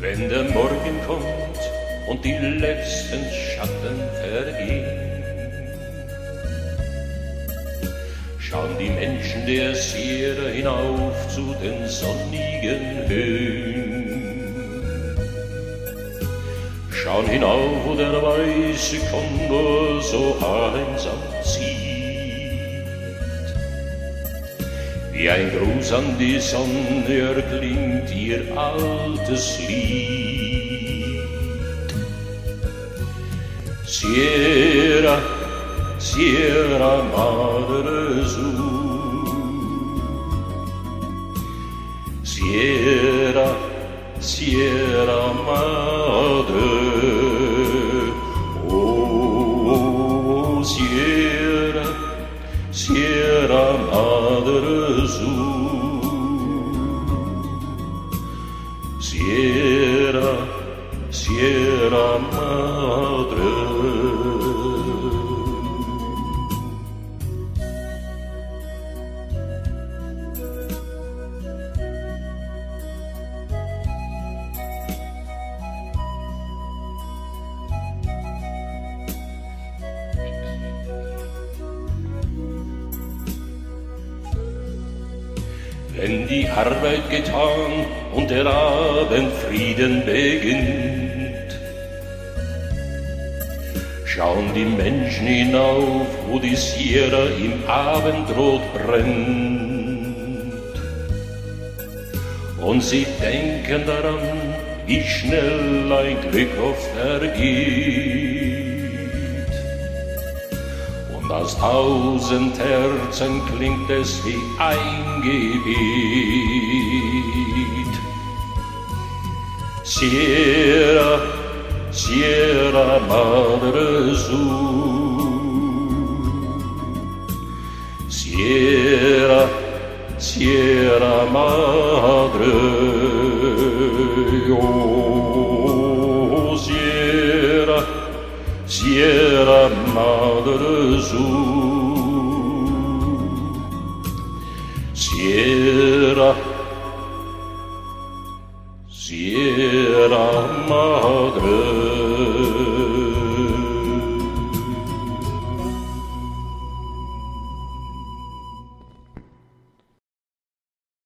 Wenn der Morgen kommt und die letzten Schatten vergehen, schauen die Menschen der Sierra hinauf zu den sonnigen Höhen. Schauen hinauf, wo der weiße Kondor so einsam zieht. Wie ein Gruß an die Sonne erklingt ihr altes Lied. Sierra, Sierra Madre Sur, Sierra, Sierra Madre, oh, Sierra, Sierra Madre Sur, Sierra, Sierra Madre. Wenn die Arbeit getan und der Abendfrieden beginnt, schauen die Menschen hinauf, wo die Sierra im Abendrot brennt. Und sie denken daran, wie schnell ein Glück oft vergeht. Aus 1000 Herzen klingt es wie ein Gebet. Sierra, Sierra Madre Sur, Sierra, Sierra Madre, oh, Sierra, Sierra Madre Sur, Sierra,